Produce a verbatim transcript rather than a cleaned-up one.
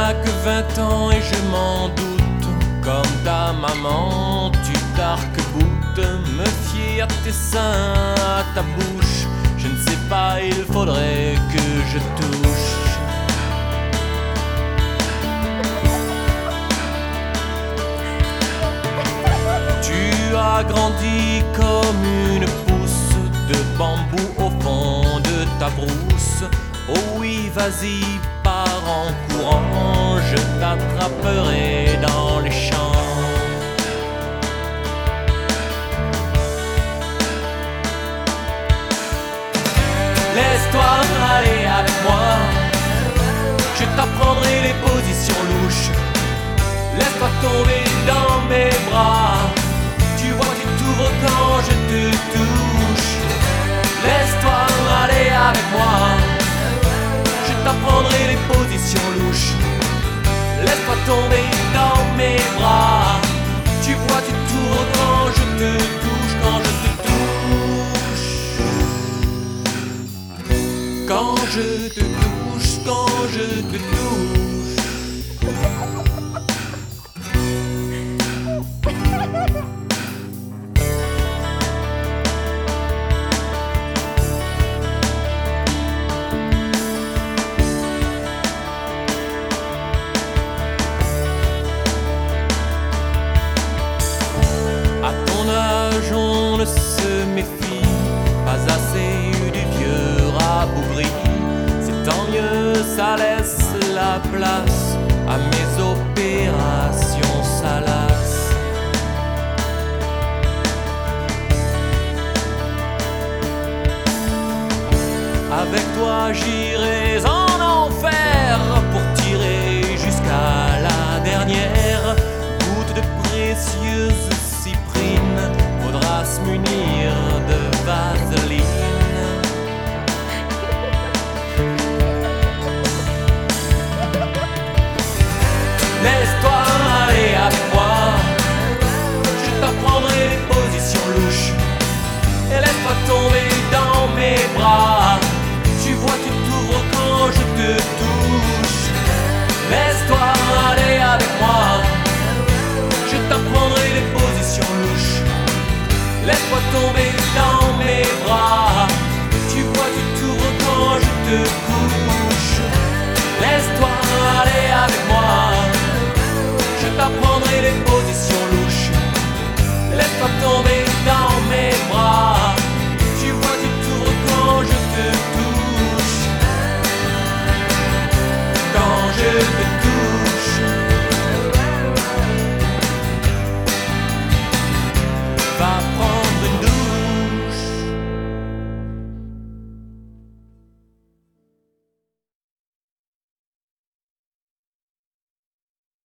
n'as que vingt ans et je m'en doute. Comme ta maman, tu t'arc-boutes. Me fier à tes seins, à ta bouche. Je ne sais pas, il faudrait que je touche. Tu as grandi comme une pousse de bambou au fond de ta brousse. Oh oui, vas-y, pars en courant, je t'attraperai dans les champs. Laisse-toi aller avec moi, je t'apprendrai les positions louches. Laisse-toi tomber dans mes bras, tu vois tu t'ouvres quand je te touche. Laisse-toi aller avec moi, je t'apprendrai les positions louches. Laisse-toi tomber dans mes bras, tu vois tu t'ouvres quand je te touche, quand je te touche. Quand je te touche, quand je te touche. On ne se méfie pas assez du vieux rabougri. C'est tant mieux, ça laisse la place à mes opérations salaces. Avec toi j'y